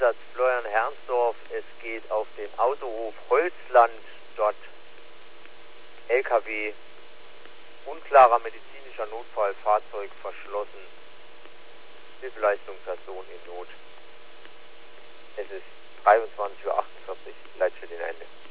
Einsatz Florian-Herrnsdorf. Es geht auf den Autohof Holzland. Dort LKW, unklarer medizinischer Notfall, Fahrzeug verschlossen. Hilfeleistung, Person in Not. Es ist 23:48 Uhr, Leitstelle Ende.